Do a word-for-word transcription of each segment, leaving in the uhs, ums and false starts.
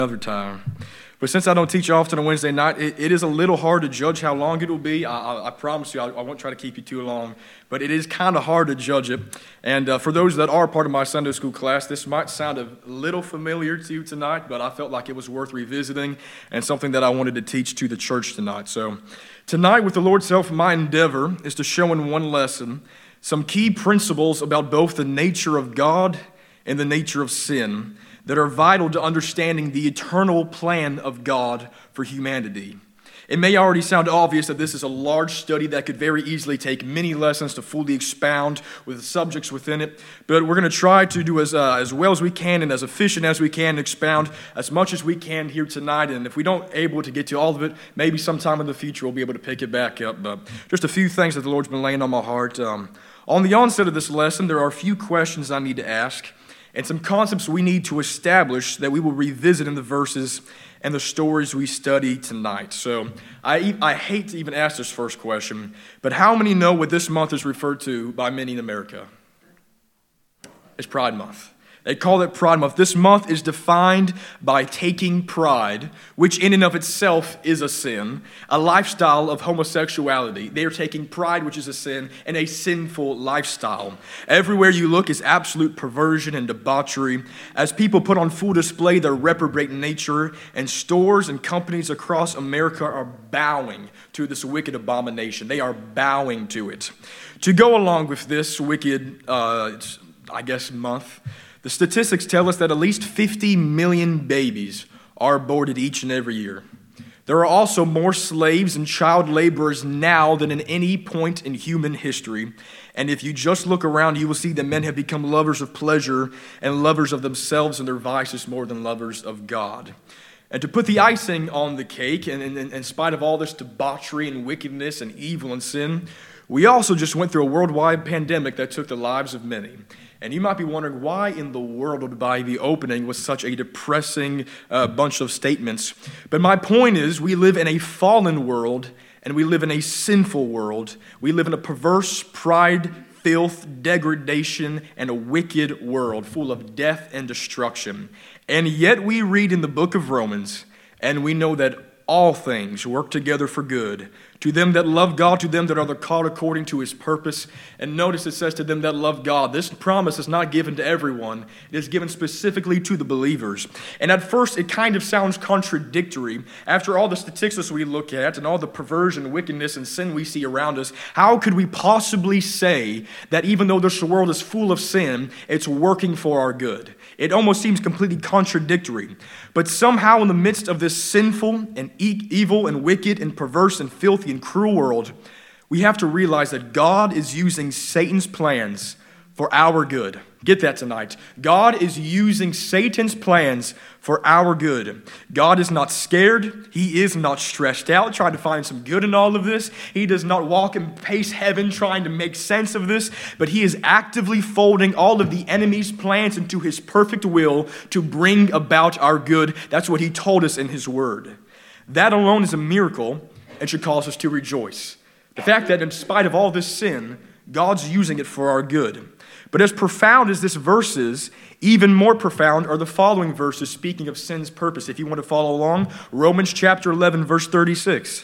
Another time. But since I don't teach often on Wednesday night, it, it is a little hard to judge how long it will be. I, I, I promise you, I, I won't try to keep you too long, but it is kind of hard to judge it. And uh, for those that are part of my Sunday school class, this might sound a little familiar to you tonight, but I felt like it was worth revisiting and something that I wanted to teach to the church tonight. So tonight, with the Lord's help, my endeavor is to show in one lesson some key principles about both the nature of God and the nature of sin that are vital to understanding the eternal plan of God for humanity. It may already sound obvious that this is a large study that could very easily take many lessons to fully expound with the subjects within it, but we're going to try to do as uh, as well as we can and as efficient as we can and expound as much as we can here tonight. And if we don't able to get to all of it, maybe sometime in the future we'll be able to pick it back up. But just a few things that the Lord's been laying on my heart. Um, on the onset of this lesson, there are a few questions I need to ask and some concepts we need to establish that we will revisit in the verses and the stories we study tonight. So I, I hate to even ask this first question, but how many know what this month is referred to by many in America? It's Pride Month. They call it Pride Month. This month is defined by taking pride, which in and of itself is a sin, a lifestyle of homosexuality. They are taking pride, which is a sin, in a sinful lifestyle. Everywhere you look is absolute perversion and debauchery, as people put on full display their reprobate nature, and stores and companies across America are bowing to this wicked abomination. They are bowing to it. To go along with this wicked, uh, I guess, month, the statistics tell us that at least fifty million babies are aborted each and every year. There are also more slaves and child laborers now than at any point in human history. And if you just look around, you will see that men have become lovers of pleasure and lovers of themselves and their vices more than lovers of God. And to put the icing on the cake, and in, in spite of all this debauchery and wickedness and evil and sin, we also just went through a worldwide pandemic that took the lives of many. And you might be wondering, why in the world would I be opening with such a depressing uh, bunch of statements? But my point is, we live in a fallen world, and we live in a sinful world. We live in a perverse, pride, filth, degradation, and a wicked world full of death and destruction. And yet we read in the book of Romans, and we know that all things work together for good, to them that love God, to them that are called according to his purpose. And notice it says to them that love God. This promise is not given to everyone. It is given specifically to the believers. And at first, it kind of sounds contradictory. After all the statistics we look at and all the perversion, wickedness, and sin we see around us, how could we possibly say that even though this world is full of sin, it's working for our good? It almost seems completely contradictory. But somehow in the midst of this sinful and e- evil and wicked and perverse and filthy and cruel world, we have to realize that God is using Satan's plans for our good. Get that tonight. God is using Satan's plans for our good. God is not scared. He is not stressed out trying to find some good in all of this. He does not walk and pace heaven trying to make sense of this, but he is actively folding all of the enemy's plans into his perfect will to bring about our good. That's what he told us in his word. That alone is a miracle and should cause us to rejoice. The fact that in spite of all this sin, God's using it for our good. But as profound as this verse is, even more profound are the following verses speaking of sin's purpose. If you want to follow along, Romans chapter eleven, verse thirty-six.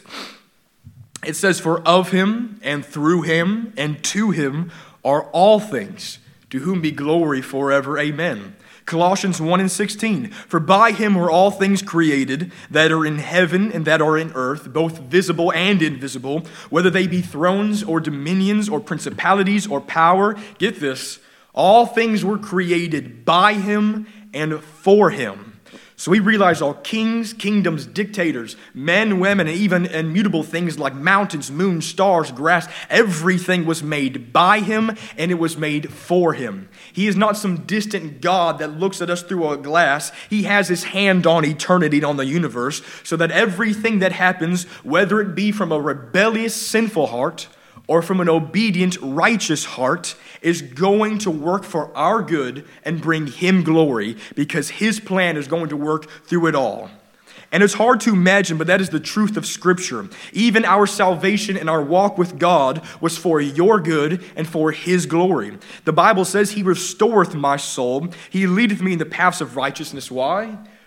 It says, "For of him and through him and to him are all things, to whom be glory forever. Amen." Colossians one and sixteen, "For by him were all things created, that are in heaven and that are in earth, both visible and invisible, whether they be thrones or dominions or principalities or power." Get this, all things were created by him and for him. So we realize all kings, kingdoms, dictators, men, women, and even immutable things like mountains, moon, stars, grass, everything was made by him and it was made for him. He is not some distant God that looks at us through a glass. He has his hand on eternity and on the universe, so that everything that happens, whether it be from a rebellious, sinful heart or from an obedient, righteous heart, is going to work for our good and bring him glory, because his plan is going to work through it all. And it's hard to imagine, but that is the truth of Scripture. Even our salvation and our walk with God was for your good and for his glory. The Bible says, "He restoreth my soul. He leadeth me in the paths of righteousness." Why?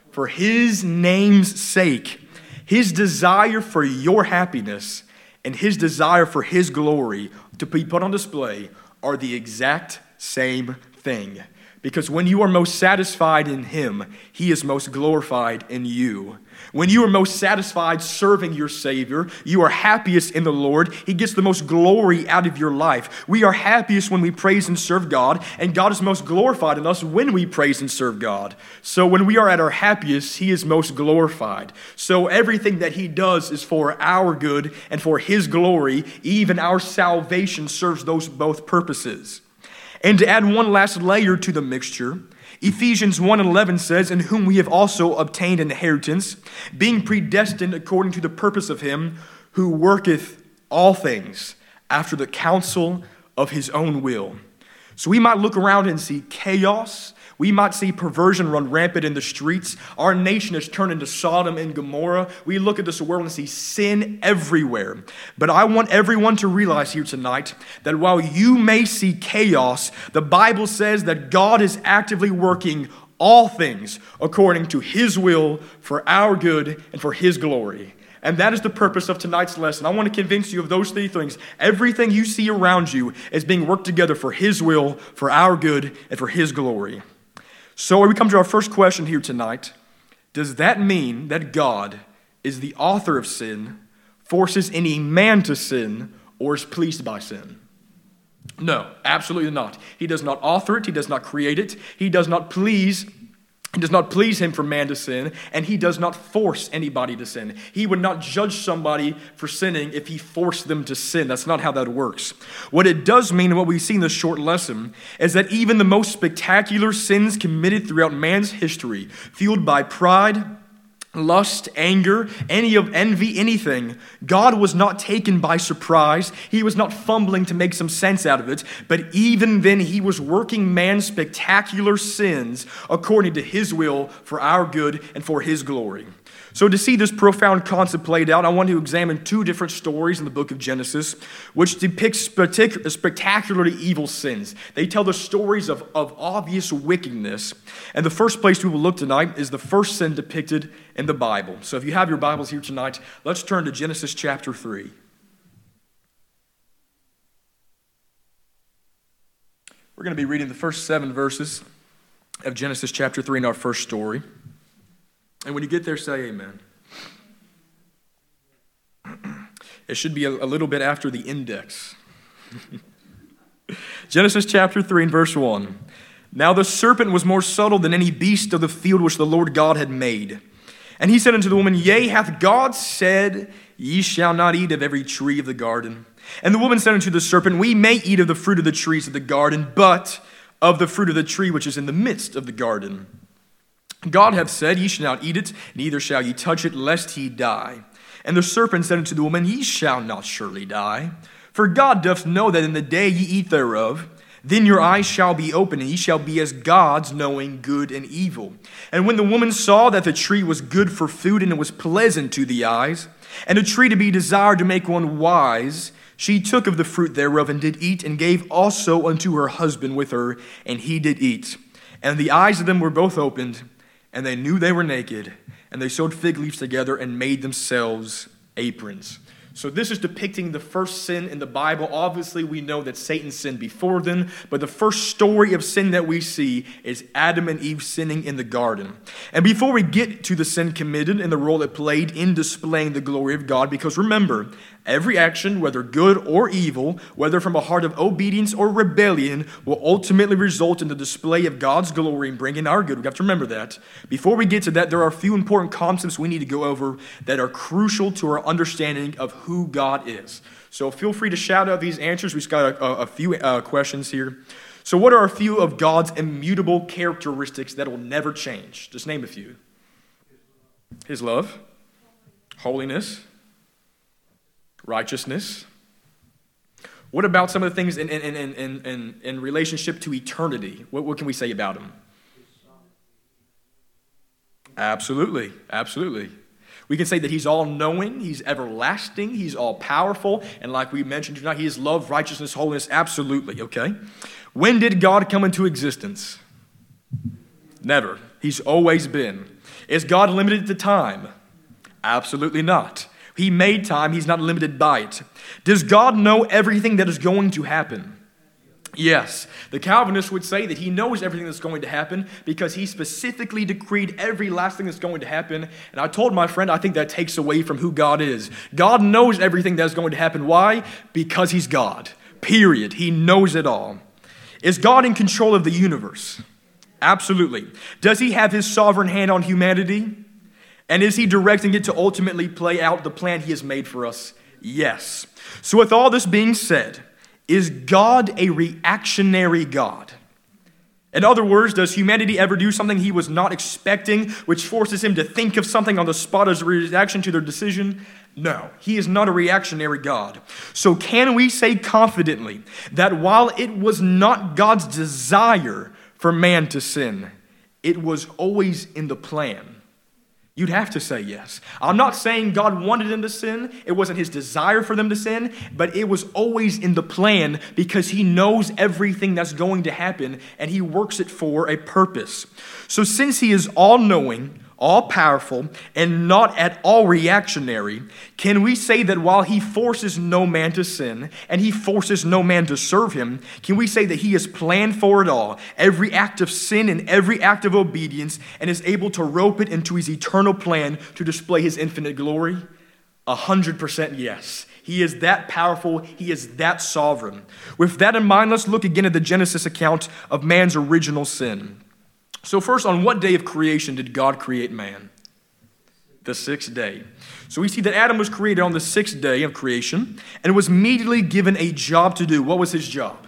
for his name's sake, his desire for your happiness and his desire for his glory to be put on display are the exact same thing. Because when you are most satisfied in him, he is most glorified in you. When you are most satisfied serving your Savior, you are happiest in the Lord. He gets the most glory out of your life. We are happiest when we praise and serve God, and God is most glorified in us when we praise and serve God. So when we are at our happiest, he is most glorified. So everything that he does is for our good and for his glory. Even our salvation serves those both purposes. And to add one last layer to the mixture, Ephesians one eleven says, in whom we have also obtained an inheritance, being predestined according to the purpose of him who worketh all things after the counsel of his own will. So we might look around and see chaos. We might see perversion run rampant in the streets. Our nation has turned into Sodom and Gomorrah. We look at this world and see sin everywhere. But I want everyone to realize here tonight that while you may see chaos, the Bible says that God is actively working all things according to his will for our good and for his glory. And that is the purpose of tonight's lesson. I want to convince you of those three things. Everything you see around you is being worked together for his will, for our good, and for his glory. So we come to our first question here tonight. Does that mean that God is the author of sin, forces any man to sin, or is pleased by sin? No, absolutely not. He does not author it. He does not create it. He does not please It does not please him for man to sin, and he does not force anybody to sin. He would not judge somebody for sinning if he forced them to sin. That's not how that works. What it does mean, and what we see in this short lesson, is that even the most spectacular sins committed throughout man's history, fueled by pride, lust, anger, any of envy, anything, God was not taken by surprise. He was not fumbling to make some sense out of it. But even then, he was working man's spectacular sins according to his will for our good and for his glory. So to see this profound concept played out, I want to examine two different stories in the book of Genesis, which depict spectac- spectacularly evil sins. They tell the stories of, of obvious wickedness. And the first place we will look tonight is the first sin depicted in the Bible. So if you have your Bibles here tonight, let's turn to Genesis chapter three. We're going to be reading the first seven verses of Genesis chapter three in our first story. And when you get there, say amen. It should be a, a little bit after the index. Genesis chapter three and verse one. Now the serpent was more subtle than any beast of the field which the Lord God had made. And he said unto the woman, Yea, hath God said, Ye shall not eat of every tree of the garden? And the woman said unto the serpent, We may eat of the fruit of the trees of the garden, but of the fruit of the tree which is in the midst of the garden God hath said, Ye shall not eat it, neither shall ye touch it, lest ye die. And the serpent said unto the woman, Ye shall not surely die. For God doth know that in the day ye eat thereof, then your eyes shall be opened, and ye shall be as gods, knowing good and evil. And when the woman saw that the tree was good for food, and it was pleasant to the eyes, and a tree to be desired to make one wise, she took of the fruit thereof, and did eat, and gave also unto her husband with her, and he did eat. And the eyes of them were both opened, and they knew they were naked, and they sewed fig leaves together and made themselves aprons. So this is depicting the first sin in the Bible. Obviously, we know that Satan sinned before then, but the first story of sin that we see is Adam and Eve sinning in the garden. And before we get to the sin committed and the role it played in displaying the glory of God, because remember, every action, whether good or evil, whether from a heart of obedience or rebellion, will ultimately result in the display of God's glory and bringing our good. We have to remember that. Before we get to that, there are a few important concepts we need to go over that are crucial to our understanding of who God is. So feel free to shout out these answers. We've got a, a few uh, questions here. So what are a few of God's immutable characteristics that will never change? Just name a few. His love, holiness, righteousness. What about some of the things in, in, in, in, in, in relationship to eternity? What, what can we say about him? Absolutely, absolutely. We can say that he's all-knowing, he's everlasting, he's all-powerful, and like we mentioned tonight, he is love, righteousness, holiness, absolutely, okay? When did God come into existence? Never. He's always been. Is God limited to time? Absolutely not. He made time. He's not limited by it. Does God know everything that is going to happen? Yes. The Calvinists would say that he knows everything that's going to happen because he specifically decreed every last thing that's going to happen. And I told my friend, I think that takes away from who God is. God knows everything that's going to happen. Why? Because he's God. Period. He knows it all. Is God in control of the universe? Absolutely. Does he have his sovereign hand on humanity? And is he directing it to ultimately play out the plan he has made for us? Yes. So with all this being said, is God a reactionary God? In other words, does humanity ever do something he was not expecting, which forces him to think of something on the spot as a reaction to their decision? No, he is not a reactionary God. So can we say confidently that while it was not God's desire for man to sin, it was always in the plan? You'd have to say yes. I'm not saying God wanted them to sin. It wasn't his desire for them to sin, but it was always in the plan because he knows everything that's going to happen and he works it for a purpose. So since he is all-knowing, all-powerful, and not at all reactionary, can we say that while he forces no man to sin and he forces no man to serve him, can we say that he has planned for it all, every act of sin and every act of obedience, and is able to rope it into his eternal plan to display his infinite glory? A hundred percent yes. He is that powerful. He is that sovereign. With that in mind, let's look again at the Genesis account of man's original sin. So first, on what day of creation did God create man? The sixth day. So we see that Adam was created on the sixth day of creation and was immediately given a job to do. What was his job?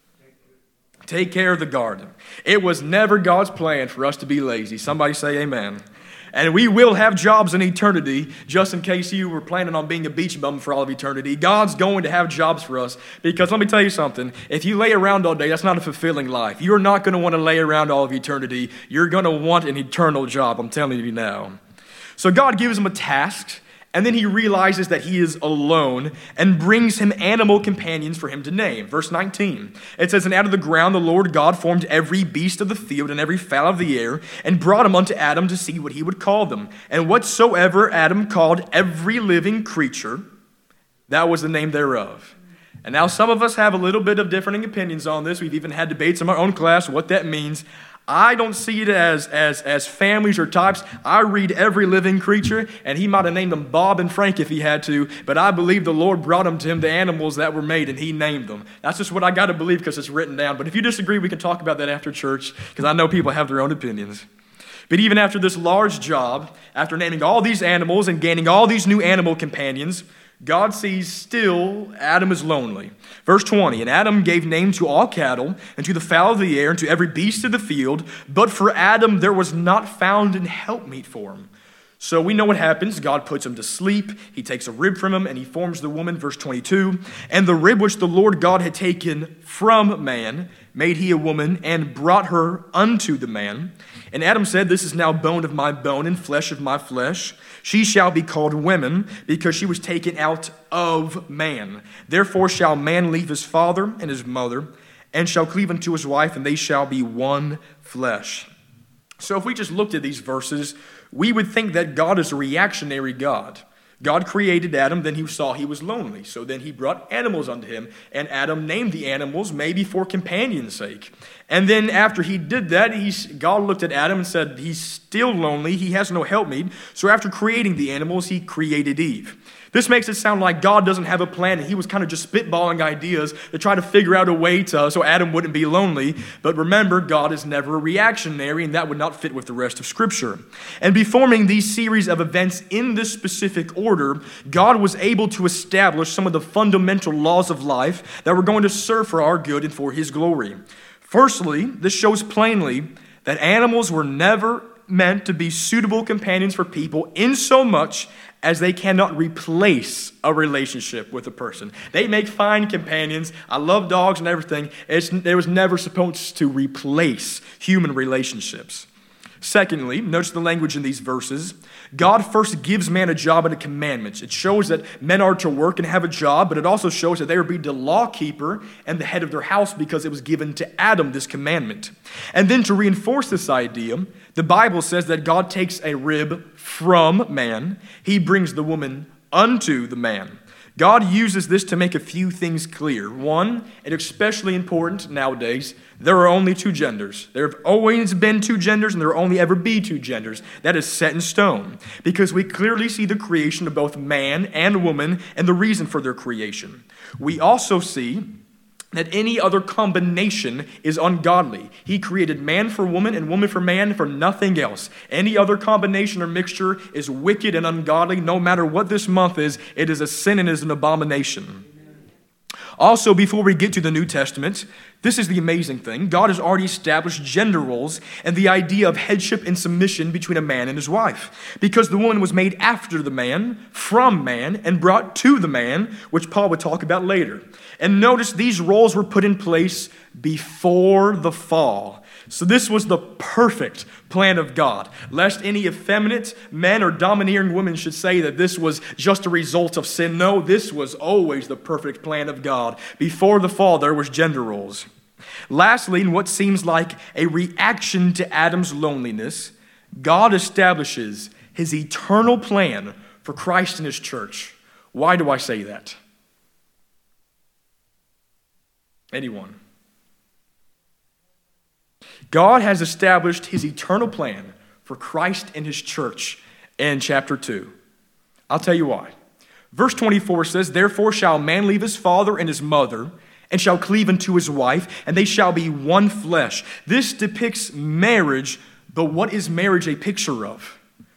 Take care of the garden. It was never God's plan for us to be lazy. Somebody say amen. And we will have jobs in eternity, just in case you were planning on being a beach bum for all of eternity. God's going to have jobs for us, because let me tell you something. If you lay around all day, that's not a fulfilling life. You're not going to want to lay around all of eternity. You're going to want an eternal job, I'm telling you now. So God gives him a task, and then he realizes that he is alone and brings him animal companions for him to name. Verse nineteen, it says, "And out of the ground the Lord God formed every beast of the field and every fowl of the air, and brought them unto Adam to see what he would call them. And whatsoever Adam called every living creature, that was the name thereof." And now some of us have a little bit of differing opinions on this. We've even had debates in our own class what that means. I don't see it as, as, as families or types. I read every living creature, and he might have named them Bob and Frank if he had to, but I believe the Lord brought them to him, the animals that were made, and he named them. That's just what I got to believe because it's written down. But if you disagree, we can talk about that after church, because I know people have their own opinions. But even after this large job, after naming all these animals and gaining all these new animal companions, God sees still Adam is lonely. Verse twenty, "And Adam gave name to all cattle, and to the fowl of the air, and to every beast of the field. But for Adam there was not found an helpmeet for him." So we know what happens. God puts him to sleep. He takes a rib from him, and he forms the woman. Verse twenty-two, "And the rib which the Lord God had taken from man made he a woman, and brought her unto the man. And Adam said, This is now bone of my bone and flesh of my flesh. She shall be called woman, because she was taken out of man. Therefore shall man leave his father and his mother, and shall cleave unto his wife, and they shall be one flesh." So if we just looked at these verses, we would think that God is a reactionary God. God created Adam, then he saw he was lonely. So then he brought animals unto him, and Adam named the animals, maybe for companion's sake. And then after he did that, he's, God looked at Adam and said, he's still lonely, he has no helpmeet. So after creating the animals, he created Eve. This makes it sound like God doesn't have a plan, and he was kind of just spitballing ideas to try to figure out a way to, so Adam wouldn't be lonely. But remember, God is never a reactionary, and that would not fit with the rest of Scripture. And performing these series of events in this specific order, God was able to establish some of the fundamental laws of life that were going to serve for our good and for his glory. Firstly, this shows plainly that animals were never meant to be suitable companions for people in so much as they cannot replace a relationship with a person. They make fine companions. I love dogs and everything. It's, it was never supposed to replace human relationships. Secondly, notice the language in these verses. God first gives man a job and a commandment. It shows that men are to work and have a job, but it also shows that they are to be the lawkeeper and the head of their house because it was given to Adam, this commandment. And then to reinforce this idea, the Bible says that God takes a rib from man. He brings the woman unto the man. God uses this to make a few things clear. One, and especially important nowadays, there are only two genders. There have always been two genders, and there will only ever be two genders. That is set in stone, because we clearly see the creation of both man and woman and the reason for their creation. We also see that any other combination is ungodly. He created man for woman and woman for man for nothing else. Any other combination or mixture is wicked and ungodly. No matter what this month is, it is a sin and is an abomination. Also, before we get to the New Testament, this is the amazing thing. God has already established gender roles and the idea of headship and submission between a man and his wife. Because the woman was made after the man, from man, and brought to the man, which Paul would talk about later. And notice these roles were put in place before the fall. So this was the perfect plan of God, lest any effeminate men or domineering women should say that this was just a result of sin. No, this was always the perfect plan of God. Before the fall, there was gender roles. Lastly, in what seems like a reaction to Adam's loneliness, God establishes his eternal plan for Christ and his church. Why do I say that? Anyone? God has established his eternal plan for Christ and his church in chapter two. I'll tell you why. Verse twenty-four says, "Therefore shall a man leave his father and his mother, and shall cleave unto his wife, and they shall be one flesh." This depicts marriage, but what is marriage a picture of?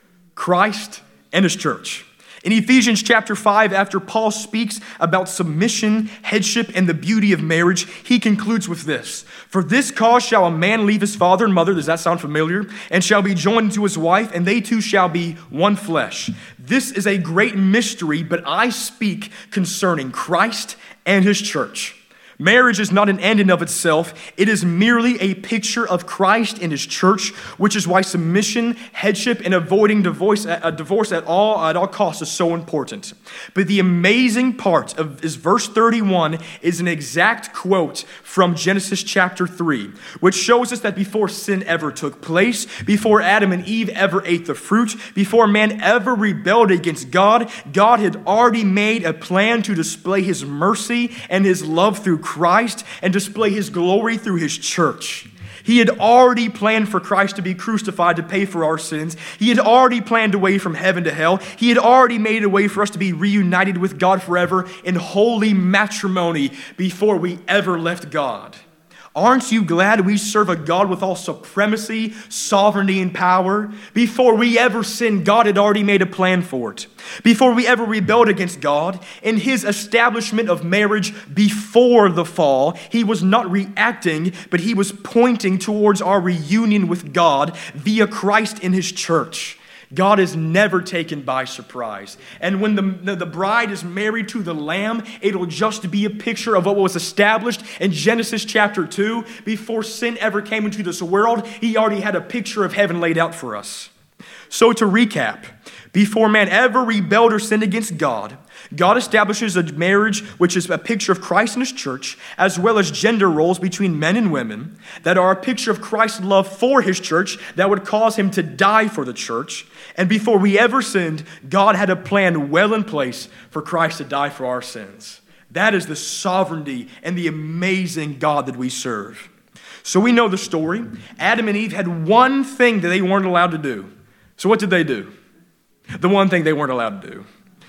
Christ and his church. In Ephesians chapter five, after Paul speaks about submission, headship, and the beauty of marriage, he concludes with this: "For this cause shall a man leave his father and mother," does that sound familiar? "And shall be joined to his wife, and they two shall be one flesh." This is a great mystery, but I speak concerning Christ and his church. Marriage is not an end in of itself. It is merely a picture of Christ and his church, which is why submission, headship, and avoiding divorce, uh, divorce at all at all costs is so important. But the amazing part of is verse thirty-one is an exact quote from Genesis chapter three, which shows us that before sin ever took place, before Adam and Eve ever ate the fruit, before man ever rebelled against God, God had already made a plan to display his mercy and his love through Christ and display his glory through his church. He had already planned for Christ to be crucified to pay for our sins. He had already planned a way from heaven to hell. He had already made a way for us to be reunited with God forever in holy matrimony before we ever left God. Aren't you glad we serve a God with all supremacy, sovereignty, and power? Before we ever sinned, God had already made a plan for it. Before we ever rebelled against God, in his establishment of marriage before the fall, he was not reacting, but he was pointing towards our reunion with God via Christ in his church. God is never taken by surprise. And when the, the, the bride is married to the Lamb, it'll just be a picture of what was established in Genesis chapter two. Before sin ever came into this world, he already had a picture of heaven laid out for us. So to recap, before man ever rebelled or sinned against God, God establishes a marriage which is a picture of Christ and his church, as well as gender roles between men and women that are a picture of Christ's love for his church that would cause him to die for the church. And before we ever sinned, God had a plan well in place for Christ to die for our sins. That is the sovereignty and the amazing God that we serve. So we know the story. Adam and Eve had one thing that they weren't allowed to do. So what did they do? The one thing they weren't allowed to do.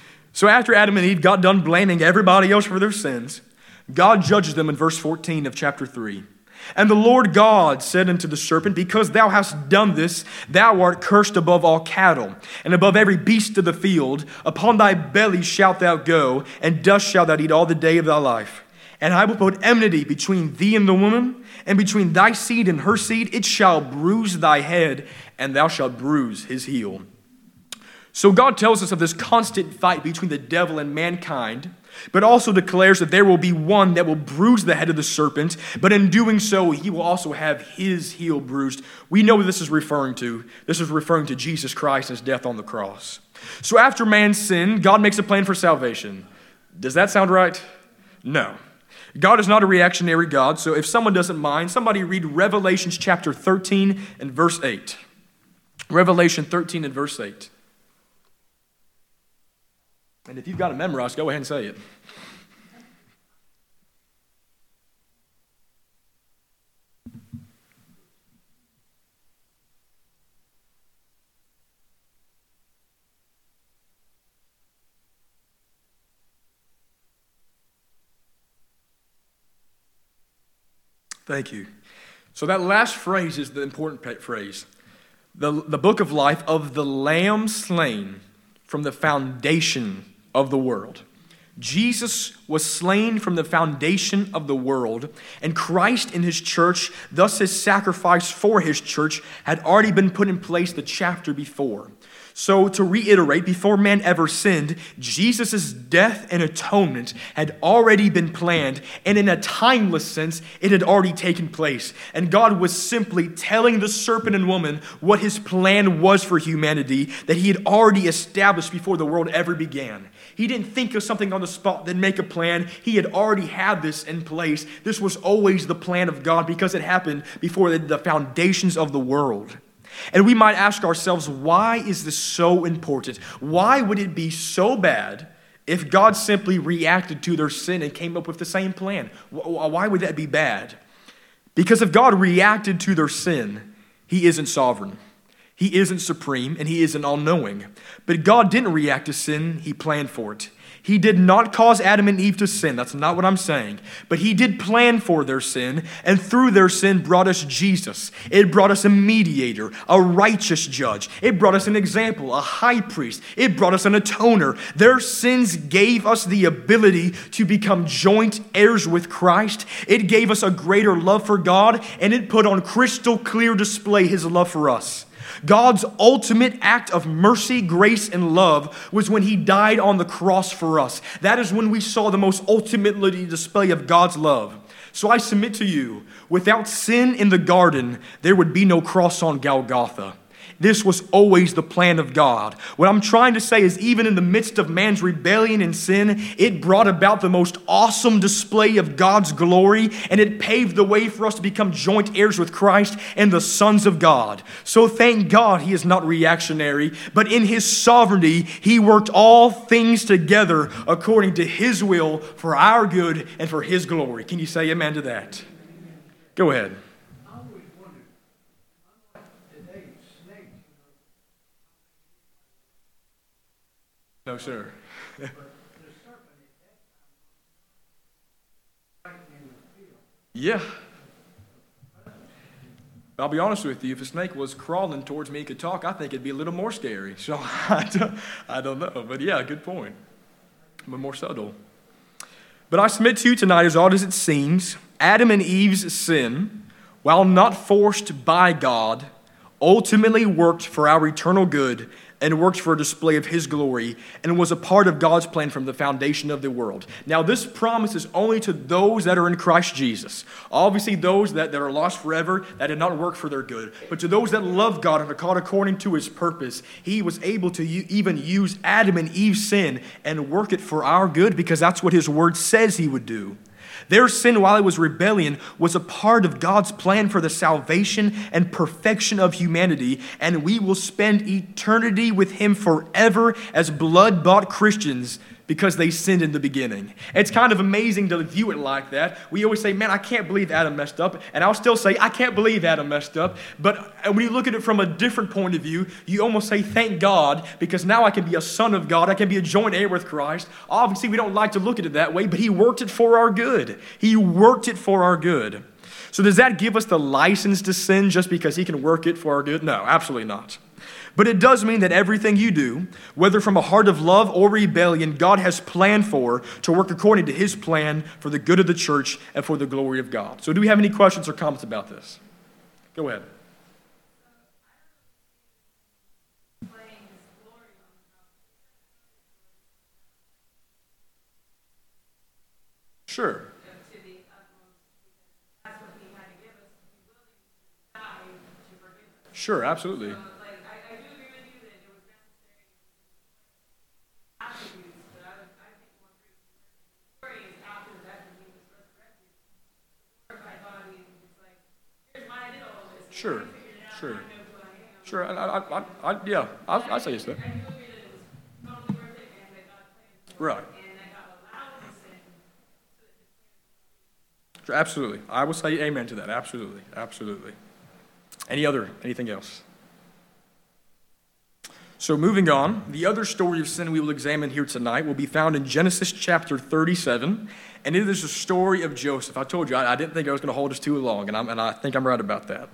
So after Adam and Eve got done blaming everybody else for their sins, God judges them in verse fourteen of chapter three. "And the Lord God said unto the serpent, Because thou hast done this, thou art cursed above all cattle, and above every beast of the field. Upon thy belly shalt thou go, and dust shalt thou eat all the day of thy life. And I will put enmity between thee and the woman, and between thy seed and her seed. It shall bruise thy head, and thou shalt bruise his heel." So God tells us of this constant fight between the devil and mankind, but also declares that there will be one that will bruise the head of the serpent, but in doing so, he will also have his heel bruised. We know what this is referring to. This is referring to Jesus Christ and his death on the cross. So after man sinned, God makes a plan for salvation. Does that sound right? No. God is not a reactionary God, so if someone doesn't mind, somebody read Revelation chapter thirteen and verse eight. Revelation thirteen and verse eight. And if you've got it memorized, go ahead and say it. Thank you. So that last phrase is the important phrase. The, the book of life of the Lamb slain from the foundation of the world. Jesus was slain from the foundation of the world, and Christ in his church, thus his sacrifice for his church, had already been put in place the chapter before. So to reiterate, before man ever sinned, Jesus' death and atonement had already been planned, and in a timeless sense, it had already taken place. And God was simply telling the serpent and woman what his plan was for humanity that he had already established before the world ever began. He didn't think of something on the spot, then make a plan. He had already had this in place. This was always the plan of God because it happened before the foundations of the world. And we might ask ourselves, why is this so important? Why would it be so bad if God simply reacted to their sin and came up with the same plan? Why would that be bad? Because if God reacted to their sin, he isn't sovereign. He isn't supreme, and he isn't all-knowing. But God didn't react to sin, he planned for it. He did not cause Adam and Eve to sin. That's not what I'm saying. But he did plan for their sin, and through their sin brought us Jesus. It brought us a mediator, a righteous judge. It brought us an example, a high priest. It brought us an atoner. Their sins gave us the ability to become joint heirs with Christ. It gave us a greater love for God, and it put on crystal clear display his love for us. God's ultimate act of mercy, grace, and love was when he died on the cross for us. That is when we saw the most ultimate display of God's love. So I submit to you, without sin in the garden, there would be no cross on Golgotha. This was always the plan of God. What I'm trying to say is even in the midst of man's rebellion and sin, it brought about the most awesome display of God's glory, and it paved the way for us to become joint heirs with Christ and the sons of God. So thank God he is not reactionary, but in his sovereignty, he worked all things together according to his will for our good and for his glory. Can you say amen to that? Go ahead. No, sir. Yeah. I'll be honest with you, if a snake was crawling towards me and could talk, I think it'd be a little more scary. So I don't, I don't know. But yeah, good point. But more subtle. But I submit to you tonight, as odd as it seems, Adam and Eve's sin, while not forced by God, ultimately worked for our eternal good and worked for a display of his glory and was a part of God's plan from the foundation of the world. Now, this promise is only to those that are in Christ Jesus. Obviously, those that, that are lost forever, that did not work for their good. But to those that love God and are called according to his purpose, he was able to u- even use Adam and Eve's sin and work it for our good because that's what his word says he would do. Their sin, while it was rebellion, was a part of God's plan for the salvation and perfection of humanity, and we will spend eternity with him forever as blood-bought Christians because they sinned in the beginning. It's kind of amazing to view it like that. We always say, man, I can't believe Adam messed up. And I'll still say, I can't believe Adam messed up. But when you look at it from a different point of view, you almost say, thank God, because now I can be a son of God. I can be a joint heir with Christ. Obviously, we don't like to look at it that way, but he worked it for our good. He worked it for our good. So does that give us the license to sin just because he can work it for our good? No, absolutely not. But it does mean that everything you do, whether from a heart of love or rebellion, God has planned for to work according to his plan for the good of the church and for the glory of God. So do we have any questions or comments about this? Go ahead. Sure. Sure, absolutely. Sure, sure, sure. I, I, I, I yeah, I, I say yes to that. Right. Sure, absolutely. I will say amen to that. Absolutely, absolutely. Any other, anything else? So moving on, the other story of sin we will examine here tonight will be found in Genesis chapter thirty-seven, and it is the story of Joseph. I told you, I, I didn't think I was going to hold us too long, and, I'm, and I think I'm right about that.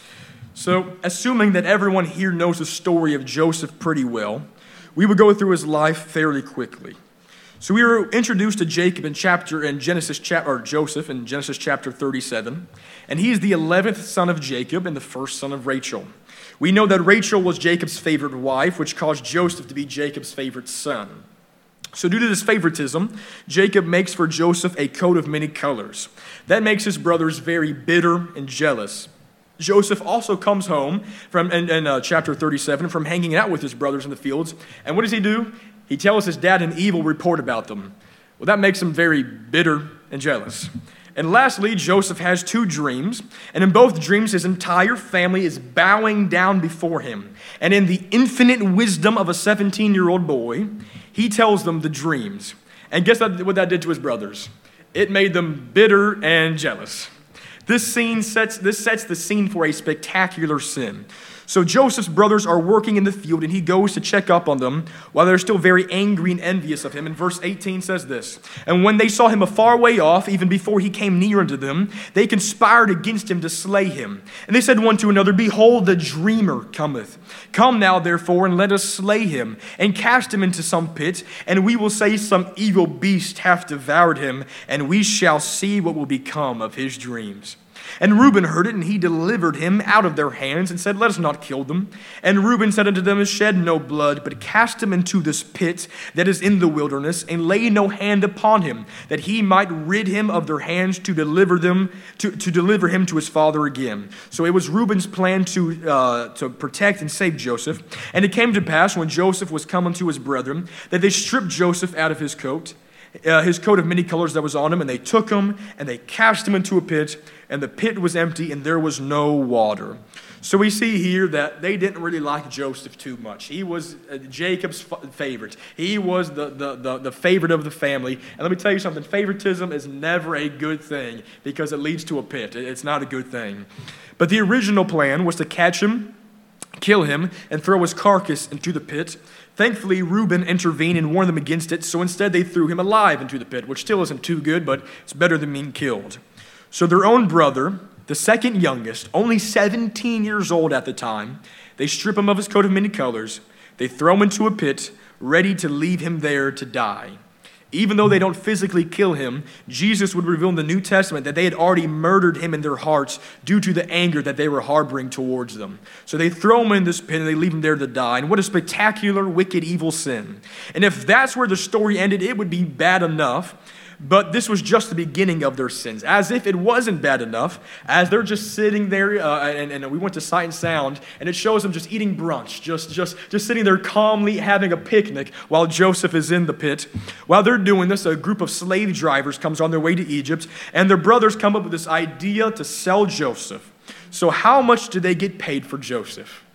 So, assuming that everyone here knows the story of Joseph pretty well, we will go through his life fairly quickly. So we were introduced to Jacob in chapter in Genesis chapter or Joseph in Genesis chapter thirty-seven, and he is the eleventh son of Jacob and the first son of Rachel. We know that Rachel was Jacob's favorite wife, which caused Joseph to be Jacob's favorite son. So due to this favoritism, Jacob makes for Joseph a coat of many colors. That makes his brothers very bitter and jealous. Joseph also comes home from in, in uh, chapter thirty-seven from hanging out with his brothers in the fields. And what does he do? He tells his dad an evil report about them. Well, that makes him very bitter and jealous. And lastly, Joseph has two dreams. And in both dreams, his entire family is bowing down before him. And in the infinite wisdom of a seventeen-year-old boy, he tells them the dreams. And guess what that did to his brothers? It made them bitter and jealous. This scene sets, this sets the scene for a spectacular sin. So Joseph's brothers are working in the field, and he goes to check up on them while they're still very angry and envious of him. And verse eighteen says this, "And when they saw him afar way off, even before he came near unto them, they conspired against him to slay him. And they said one to another, Behold, the dreamer cometh. Come now, therefore, and let us slay him, and cast him into some pit, and we will say some evil beast hath devoured him, and we shall see what will become of his dreams. And Reuben heard it, and he delivered him out of their hands, and said, Let us not kill them. And Reuben said unto them, Shed no blood, but cast him into this pit that is in the wilderness, and lay no hand upon him, that he might rid him of their hands to deliver them to, to deliver him to his father again. So it was Reuben's plan to uh, to protect and save Joseph. And it came to pass, when Joseph was come unto his brethren, that they stripped Joseph out of his coat, Uh, his coat of many colors that was on him, and they took him, and they cast him into a pit, and the pit was empty, and there was no water." So we see here that they didn't really like Joseph too much. He was uh, Jacob's f- favorite. He was the, the, the, the favorite of the family. And let me tell you something, favoritism is never a good thing because it leads to a pit. It's not a good thing. But the original plan was to catch him, kill him, and throw his carcass into the pit. Thankfully, Reuben intervened and warned them against it, so instead they threw him alive into the pit, which still isn't too good, but it's better than being killed. So their own brother, the second youngest, only seventeen years old at the time, they strip him of his coat of many colors, they throw him into a pit, ready to leave him there to die. Even though they don't physically kill him, Jesus would reveal in the New Testament that they had already murdered him in their hearts due to the anger that they were harboring towards them. So they throw him in this pit and they leave him there to die. And what a spectacular, wicked, evil sin. And if that's where the story ended, it would be bad enough. But this was just the beginning of their sins. As if it wasn't bad enough, as they're just sitting there, uh, and, and we went to Sight and Sound, and it shows them just eating brunch, just, just, just sitting there calmly having a picnic while Joseph is in the pit. While they're doing this, a group of slave drivers comes on their way to Egypt, and their brothers come up with this idea to sell Joseph. So how much do they get paid for Joseph?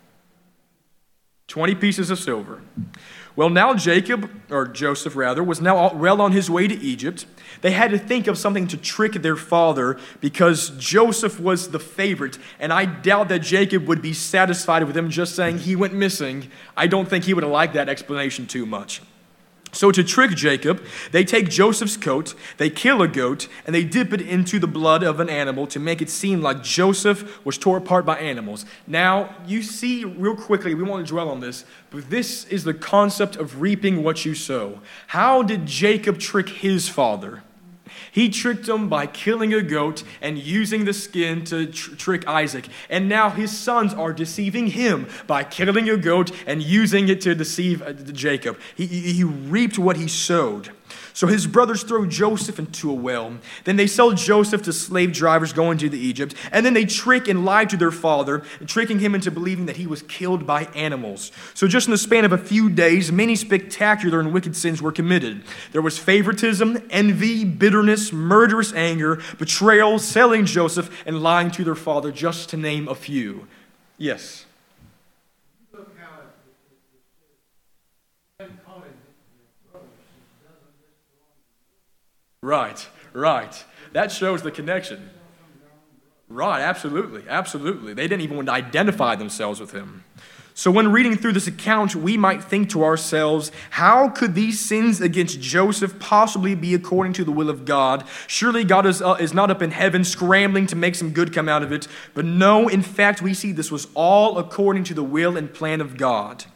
twenty pieces of silver. Well, now Jacob, or Joseph rather, was now well on his way to Egypt. They had to think of something to trick their father because Joseph was the favorite, and I doubt that Jacob would be satisfied with him just saying he went missing. I don't think he would have liked that explanation too much. So to trick Jacob, they take Joseph's coat, they kill a goat, and they dip it into the blood of an animal to make it seem like Joseph was torn apart by animals. Now, you see real quickly, we won't dwell on this, but this is the concept of reaping what you sow. How did Jacob trick his father? He tricked him by killing a goat and using the skin to tr- trick Isaac. And now his sons are deceiving him by killing a goat and using it to deceive uh, Jacob. He, he reaped what he sowed. So his brothers throw Joseph into a well. Then they sell Joseph to slave drivers going to the Egypt. And then they trick and lie to their father, tricking him into believing that he was killed by animals. So just in the span of a few days, many spectacular and wicked sins were committed. There was favoritism, envy, bitterness, murderous anger, betrayal, selling Joseph, and lying to their father, just to name a few. Yes. Right, right. That shows the connection. Right, absolutely, absolutely. They didn't even want to identify themselves with him. So when reading through this account, we might think to ourselves, how could these sins against Joseph possibly be according to the will of God? Surely God is, uh, is not up in heaven scrambling to make some good come out of it. But no, in fact, we see this was all according to the will and plan of God.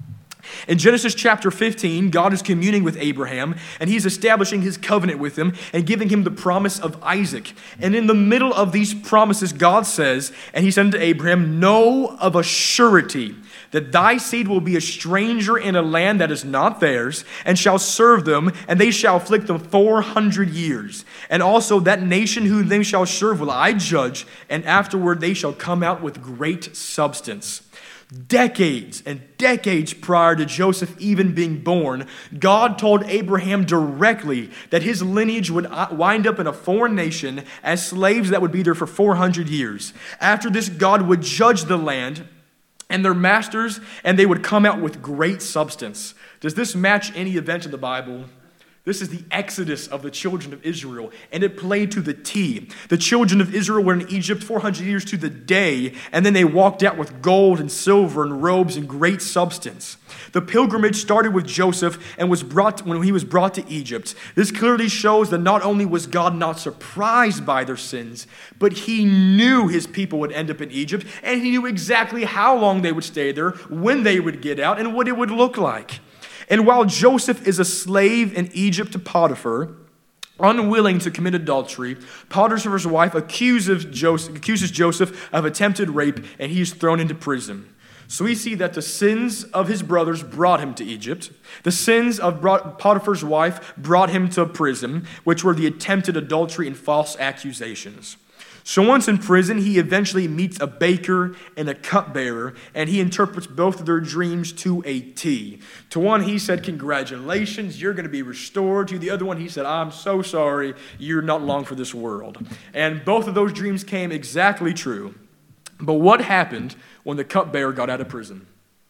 In Genesis chapter fifteen, God is communing with Abraham, and he's establishing his covenant with him and giving him the promise of Isaac. And in the middle of these promises, God says, and he said to Abraham, know of a surety that thy seed will be a stranger in a land that is not theirs, and shall serve them, and they shall afflict them four hundred years. And also that nation whom they shall serve will I judge, and afterward they shall come out with great substance. Decades and decades prior to Joseph even being born, God told Abraham directly that his lineage would wind up in a foreign nation as slaves that would be there for four hundred years. After this, God would judge the land and their masters, and they would come out with great substance. Does this match any event in the Bible? This is the exodus of the children of Israel, and it played to the T. The children of Israel were in Egypt four hundred years to the day, and then they walked out with gold and silver and robes and great substance. The pilgrimage started with Joseph and was brought when he was brought to Egypt. This clearly shows that not only was God not surprised by their sins, but he knew his people would end up in Egypt, and he knew exactly how long they would stay there, when they would get out, and what it would look like. And while Joseph is a slave in Egypt to Potiphar, unwilling to commit adultery, Potiphar's wife accuses Joseph, accuses Joseph of attempted rape, and he is thrown into prison. So we see that the sins of his brothers brought him to Egypt. The sins of Potiphar's wife brought him to prison, which were the attempted adultery and false accusations. So once in prison, he eventually meets a baker and a cupbearer, and he interprets both of their dreams to a T. To one, he said, congratulations, you're going to be restored. To the other one, he said, I'm so sorry, you're not long for this world. And both of those dreams came exactly true. But what happened when the cupbearer got out of prison?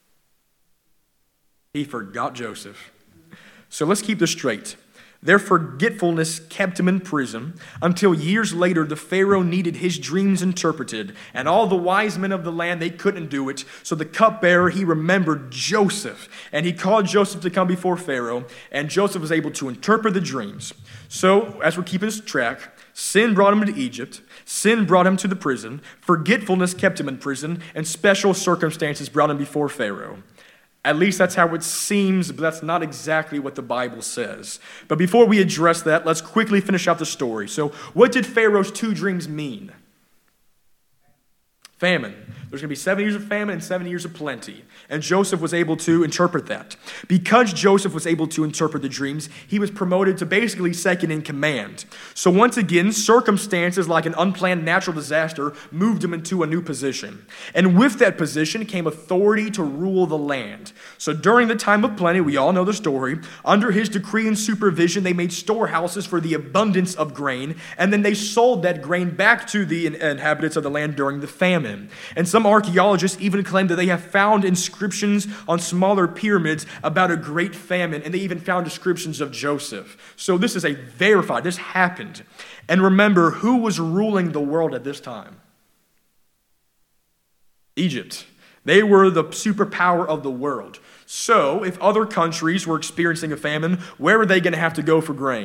He forgot Joseph. So let's keep this straight. Their forgetfulness kept him in prison until years later the Pharaoh needed his dreams interpreted, and all the wise men of the land, they couldn't do it. So the cupbearer, he remembered Joseph, and he called Joseph to come before Pharaoh, and Joseph was able to interpret the dreams. So as we're keeping this track, sin brought him to Egypt, sin brought him to the prison, forgetfulness kept him in prison, and special circumstances brought him before Pharaoh. At least that's how it seems, but that's not exactly what the Bible says. But before we address that, let's quickly finish out the story. So what did Pharaoh's two dreams mean? Famine. There's going to be seven years of famine and seven years of plenty. And Joseph was able to interpret that. Because Joseph was able to interpret the dreams, he was promoted to basically second in command. So once again, circumstances like an unplanned natural disaster moved him into a new position. And with that position came authority to rule the land. So during the time of plenty, we all know the story, under his decree and supervision, they made storehouses for the abundance of grain, and then they sold that grain back to the inhabitants of the land during the famine. And some archaeologists even claim that they have found inscriptions on smaller pyramids about a great famine, and they even found descriptions of Joseph. So this is a verified, this happened. And remember, who was ruling the world at this time? Egypt. They were the superpower of the world. So if other countries were experiencing a famine, where were they going to have to go for grain?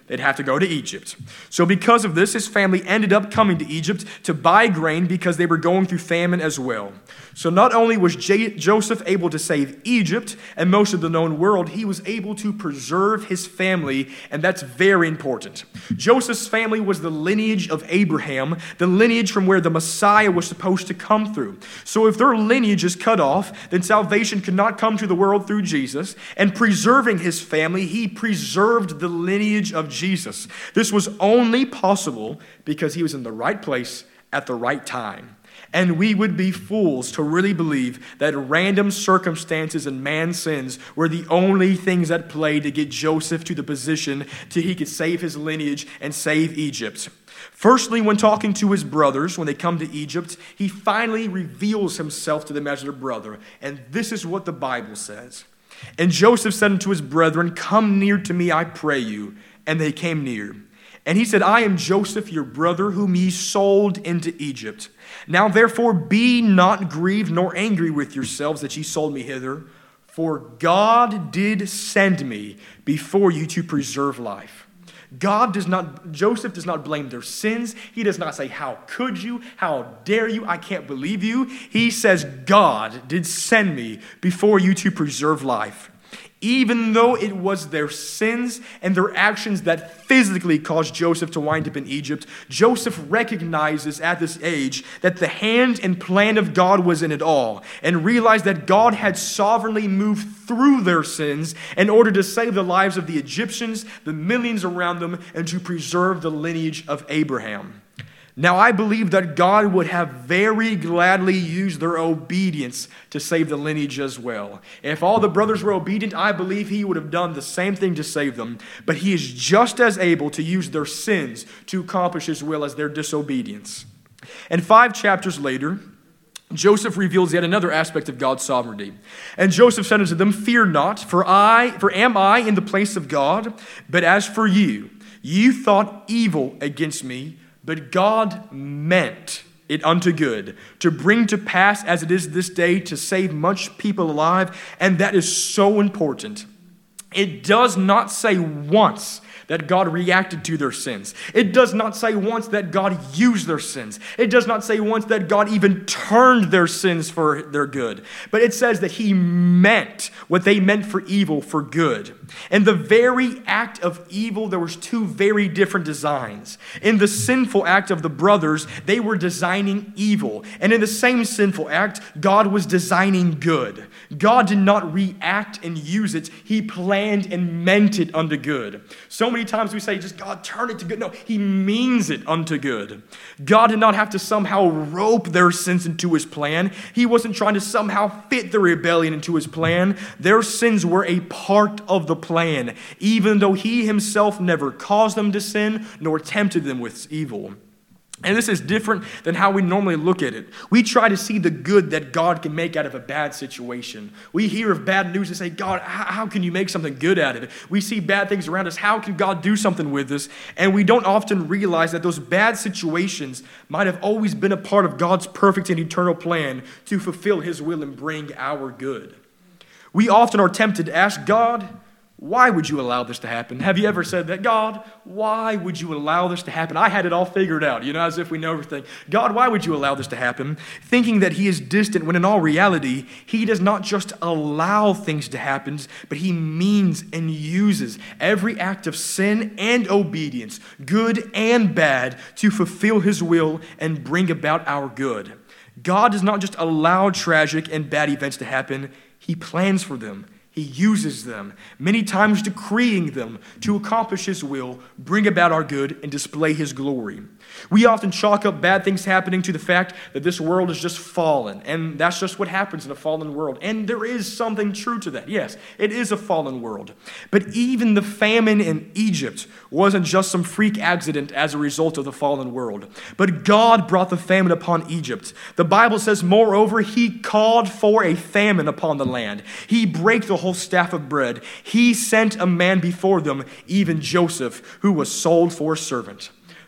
they'd have to go to Egypt. So because of this, his family ended up coming to Egypt to buy grain because they were going through famine as well. So not only was J- Joseph able to save Egypt and most of the known world, he was able to preserve his family, and that's very important. Joseph's family was the lineage of Abraham, the lineage from where the Messiah was supposed to come through. So if their lineage is cut off, then salvation could not come to the world through Jesus. And preserving his family, he preserved the lineage of Jesus. This was only possible because he was in the right place at the right time. And we would be fools to really believe that random circumstances and man's sins were the only things at play to get Joseph to the position till he could save his lineage and save Egypt. Firstly, when talking to his brothers, when they come to Egypt, he finally reveals himself to them as their brother. And this is what the Bible says. And Joseph said unto his brethren, Come near to me, I pray you. And they came near. And he said, I am Joseph, your brother, whom ye sold into Egypt. Now therefore be not grieved nor angry with yourselves that ye sold me hither, for God did send me before you to preserve life. God does not, Joseph does not blame their sins. He does not say, how could you? How dare you? I can't believe you. He says, God did send me before you to preserve life. Even though it was their sins and their actions that physically caused Joseph to wind up in Egypt, Joseph recognizes at this age that the hand and plan of God was in it all, and realized that God had sovereignly moved through their sins in order to save the lives of the Egyptians, the millions around them, and to preserve the lineage of Abraham. Now, I believe that God would have very gladly used their obedience to save the lineage as well. If all the brothers were obedient, I believe he would have done the same thing to save them. But he is just as able to use their sins to accomplish his will as their disobedience. And five chapters later, Joseph reveals yet another aspect of God's sovereignty. And Joseph said unto them, Fear not, for I, for am I in the place of God? But as for you, you thought evil against me, but God meant it unto good, to bring to pass as it is this day, to save much people alive. And that is so important. It does not say once that God reacted to their sins. It does not say once that God used their sins. It does not say once that God even turned their sins for their good. But it says that he meant what they meant for evil for good. In the very act of evil, there was two very different designs. In the sinful act of the brothers, they were designing evil. And in the same sinful act, God was designing good. God did not react and use it. He planned and meant it unto good. So many times we say, just God, turn it to good. No, he means it unto good. God did not have to somehow rope their sins into his plan. He wasn't trying to somehow fit the rebellion into his plan. Their sins were a part of the plan, even though he himself never caused them to sin nor tempted them with evil. And this is different than how we normally look at it. We try to see the good that God can make out of a bad situation. We hear of bad news and say, God, how can you make something good out of it? We see bad things around us. How can God do something with this? And we don't often realize that those bad situations might have always been a part of God's perfect and eternal plan to fulfill his will and bring our good. We often are tempted to ask God, why would you allow this to happen? Have you ever said that? God, why would you allow this to happen? I had it all figured out, you know, as if we know everything. God, why would you allow this to happen? Thinking that he is distant when in all reality, he does not just allow things to happen, but he means and uses every act of sin and obedience, good and bad, to fulfill his will and bring about our good. God does not just allow tragic and bad events to happen, he plans for them. He uses them, many times decreeing them to accomplish his will, bring about our good, and display his glory. We often chalk up bad things happening to the fact that this world is just fallen, and that's just what happens in a fallen world. And there is something true to that. Yes, it is a fallen world. But even the famine in Egypt wasn't just some freak accident as a result of the fallen world. But God brought the famine upon Egypt. The Bible says, moreover, he called for a famine upon the land. He brake the whole staff of bread. He sent a man before them, even Joseph, who was sold for a servant.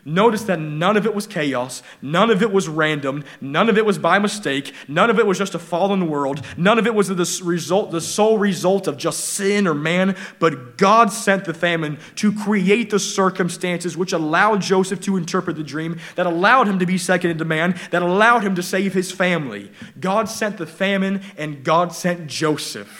Notice that none of it was chaos. None of it was random. None of it was by mistake. None of it was just a fallen world. None of it was the result, the sole result of just sin or man. But God sent the famine to create the circumstances which allowed Joseph to interpret the dream, that allowed him to be second in command, that allowed him to save his family. God sent the famine, and God sent Joseph.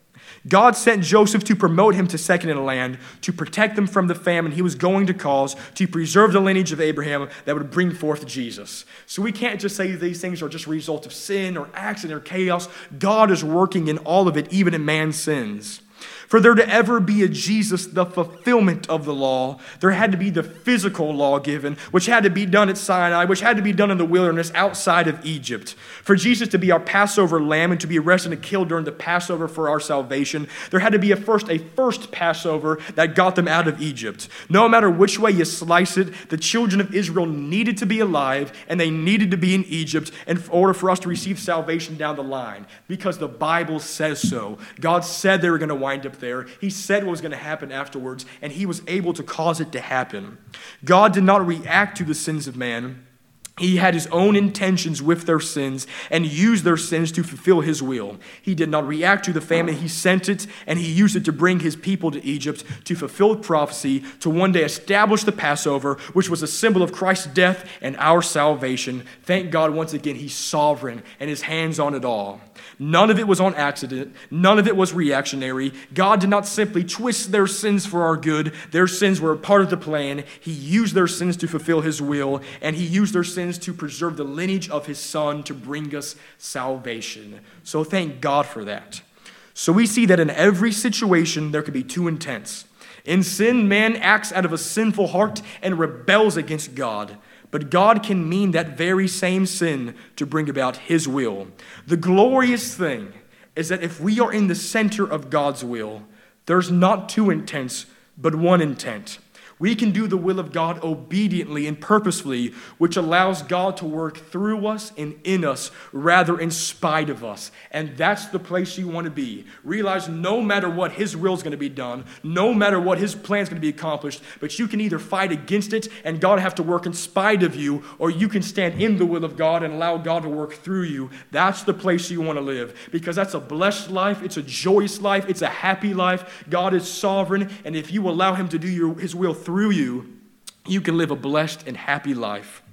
God sent Joseph to promote him to second in the land, to protect them from the famine he was going to cause, to preserve the lineage of Abraham that would bring forth Jesus. So we can't just say these things are just a result of sin or accident or chaos. God is working in all of it, even in man's sins. For there to ever be a Jesus, the fulfillment of the law, there had to be the physical law given, which had to be done at Sinai, which had to be done in the wilderness outside of Egypt. For Jesus to be our Passover lamb and to be arrested and killed during the Passover for our salvation, there had to be a first, a first Passover that got them out of Egypt. No matter which way you slice it, the children of Israel needed to be alive and they needed to be in Egypt in order for us to receive salvation down the line, because the Bible says so. God said they were going to wind up there. He said what was going to happen afterwards, and he was able to cause it to happen. God did not react to the sins of man. He had his own intentions with their sins and used their sins to fulfill his will. He did not react to the famine. He sent it, and he used it to bring his people to Egypt to fulfill prophecy, to one day establish the Passover, which was a symbol of Christ's death and our salvation. Thank God, once again, he's sovereign and his hands on it all. None of it was on accident. None of it was reactionary. God did not simply twist their sins for our good. Their sins were a part of the plan. He used their sins to fulfill his will, and he used their sins to preserve the lineage of his Son to bring us salvation. So thank God for that. So we see that in every situation there could be two intents. In sin, man acts out of a sinful heart and rebels against God. But God can mean that very same sin to bring about his will. The glorious thing is that if we are in the center of God's will, there's not two intents, but one intent. We can do the will of God obediently and purposefully, which allows God to work through us and in us rather in spite of us. And that's the place you want to be. Realize no matter what his will is going to be done, no matter what his plan is going to be accomplished, but you can either fight against it and God have to work in spite of you, or you can stand in the will of God and allow God to work through you. That's the place you want to live, because that's a blessed life. It's a joyous life. It's a happy life. God is sovereign, and if you allow him to do your, his will through Through you, you can live a blessed and happy life.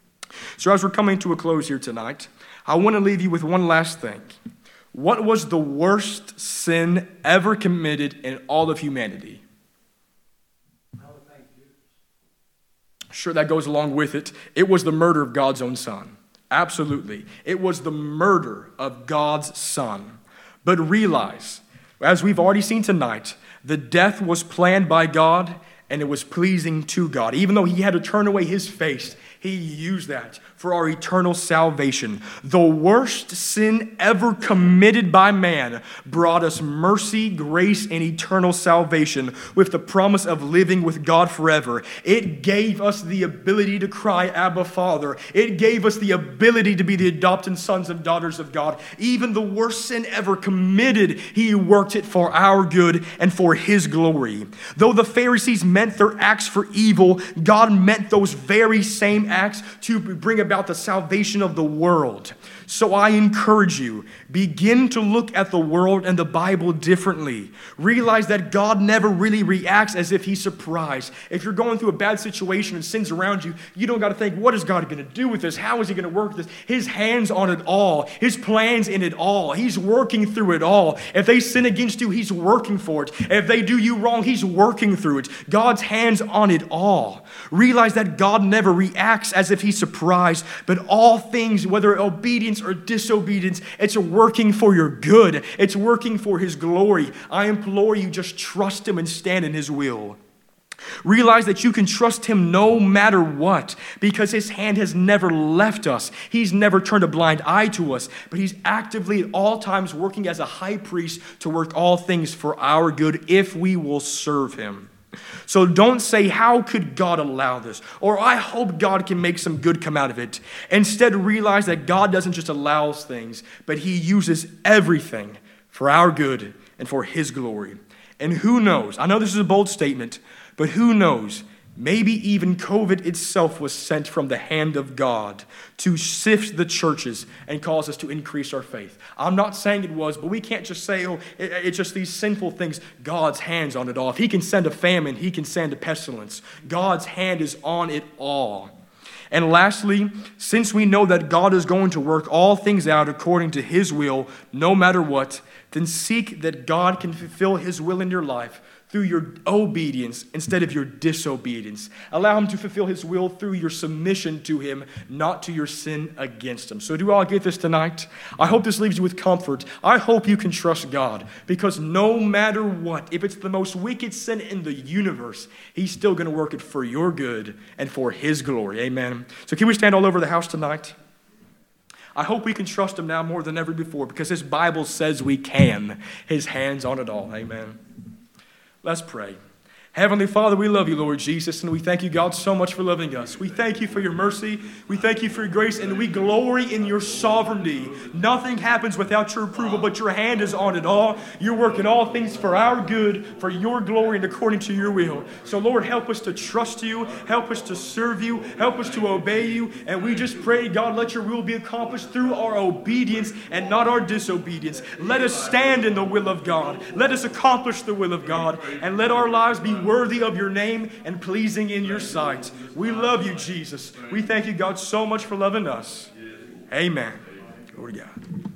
So as we're coming to a close here tonight, I want to leave you with one last thing. What was the worst sin ever committed in all of humanity? Sure, that goes along with it. It was the murder of God's own Son. Absolutely. It was the murder of God's Son. But realize, as we've already seen tonight, the death was planned by God, and it was pleasing to God. Even though he had to turn away his face, he used that for our eternal salvation. The worst sin ever committed by man brought us mercy, grace, and eternal salvation with the promise of living with God forever. It gave us the ability to cry, Abba, Father. It gave us the ability to be the adopted sons and daughters of God. Even the worst sin ever committed, he worked it for our good and for his glory. Though the Pharisees meant their acts for evil, God meant those very same acts to bring about the salvation of the world. So I encourage you, begin to look at the world and the Bible differently. Realize that God never really reacts as if he's surprised. If you're going through a bad situation and sin's around you, you don't got to think, what is God going to do with this? How is he going to work this? His hand's on it all. His plan's in it all. He's working through it all. If they sin against you, he's working for it. If they do you wrong, he's working through it. God's hand's on it all. Realize that God never reacts as if he's surprised, but all things, whether obedience or disobedience, it's working for your good. It's working for his glory. I implore you, just trust him and stand in his will. Realize that you can trust him no matter what, because his hand has never left us. He's never turned a blind eye to us, but he's actively at all times working as a high priest to work all things for our good if we will serve him. So don't say, how could God allow this? Or I hope God can make some good come out of it. Instead, realize that God doesn't just allow things, but he uses everything for our good and for his glory. And who knows, I know this is a bold statement, but who knows, Maybe even COVID itself was sent from the hand of God to sift the churches and cause us to increase our faith. I'm not saying it was, but we can't just say, oh, it's just these sinful things. God's hand's on it all. If he can send a famine, he can send a pestilence. God's hand is on it all. And lastly, since we know that God is going to work all things out according to his will, no matter what, then seek that God can fulfill his will in your life through your obedience instead of your disobedience. Allow him to fulfill his will through your submission to him, not to your sin against him. So do all get this tonight? I hope this leaves you with comfort. I hope you can trust God, because no matter what, if it's the most wicked sin in the universe, he's still going to work it for your good and for his glory. Amen. So can we stand all over the house tonight? I hope we can trust him now more than ever before, because his Bible says we can. His hand's on it all. Amen. Let's pray. Heavenly Father, we love you, Lord Jesus, and we thank you, God, so much for loving us. We thank you for your mercy. We thank you for your grace, and we glory in your sovereignty. Nothing happens without your approval, but your hand is on it all. You're working all things for our good, for your glory, and according to your will. So, Lord, help us to trust you. Help us to serve you. Help us to obey you. And we just pray, God, let your will be accomplished through our obedience and not our disobedience. Let us stand in the will of God. Let us accomplish the will of God. And let our lives be worthy of your name and pleasing in your sight. We love you, Jesus. We thank you, God, so much for loving us. Amen. Glory to God.